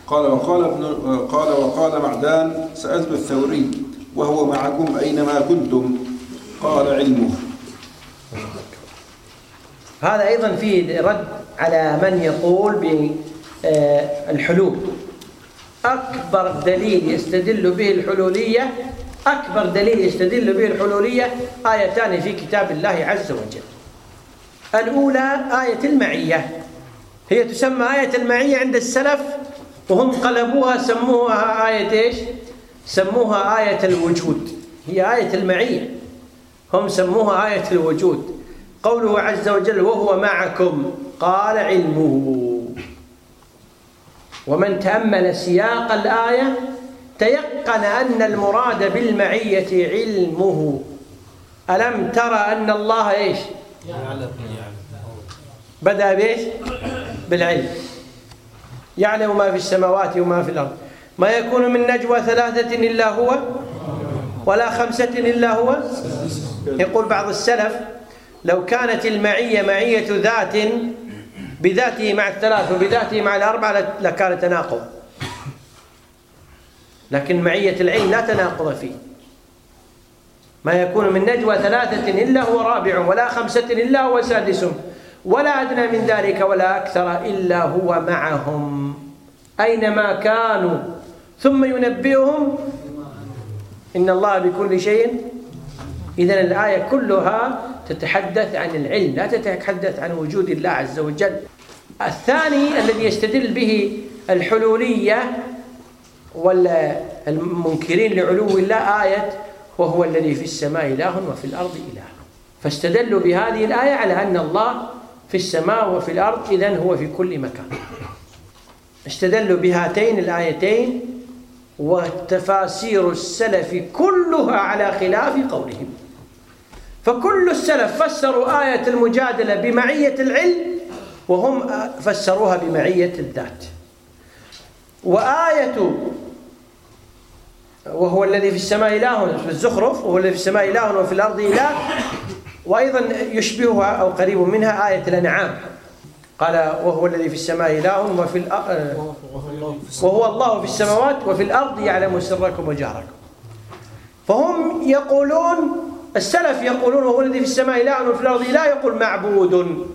وقال معدان: سألت الثوري وهو معكم أينما كنتم، قال: علمه. هذا أيضا فيه رد على من يقول بالحلول. أكبر دليل يستدل به الحلولية آيتان في كتاب الله عز وجل. الأولى آية المعية، هي تسمى آية المعية عند السلف، وهم قلبوها سموها آية إيش؟ سموها آية الوجود. هي آية المعية، هم سموها آية الوجود. قوله عز وجل: وهو معكم، قال: علمه. ومن تأمل سياق الآية تيقن أن المراد بالمعية علمه. ألم ترى أن الله إيش؟ بدأ بإيش؟ بالعلم. يعلم ما في السماوات وما في الأرض، ما يكون من نجوى 3 إلا هو، ولا 5 إلا هو. يقول بعض السلف: لو كانت المعية معية ذات بذاته مع 3 وبذاته مع 4 لكان تناقض، لكن معية العلم لا تناقض فيه. ما يكون من نجوى 3 إلا هو رابع، ولا 5 إلا هو سادس، ولا أدنى من ذلك ولا أكثر إلا هو معهم أينما كانوا ثم ينبئهم إن الله بكل شيء. إذن الآية كلها تتحدث عن العلم، لا تتحدث عن وجود الله عز وجل. الثاني الذي يستدل به الحلولية والمنكرين لعلو الله آية: وهو الذي في السماء إله وفي الأرض إله. فاستدلوا بهذه الآية على أن الله في السماء وفي الأرض، إذن هو في كل مكان. استدلوا بهاتين الآيتين، وتفاسير السلف كلها على خلاف قولهم. فكل السلف فسروا آية المجادلة بمعية العلم، وهم فسروها بمعية الذات. وآية وهو الذي في السماء إله في الزخرف، وهو الذي في السماء إله وفي الأرض إله، وأيضا يشبهها أو قريب منها آية الأنعام، قال: وهو الذي في السماء إله وهو الله في السماوات وفي الأرض يعلم سركم وجهركم. فهم يقولون، السلف يقولون: وهو الذي في السماء إله وفي الأرض إله، يقول معبود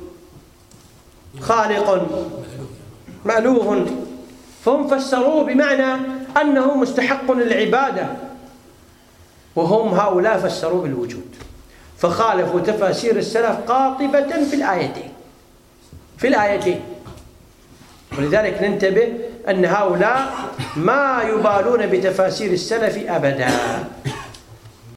خالق مألوه. فهم فسروه بمعنى أنه مستحق للعبادة، وهم هؤلاء فسروه بالوجود، فخالفوا تفاسير السلف قاطبة في الآيتين. ولذلك ننتبه أن هؤلاء ما يبالون بتفاسير السلف أبدا،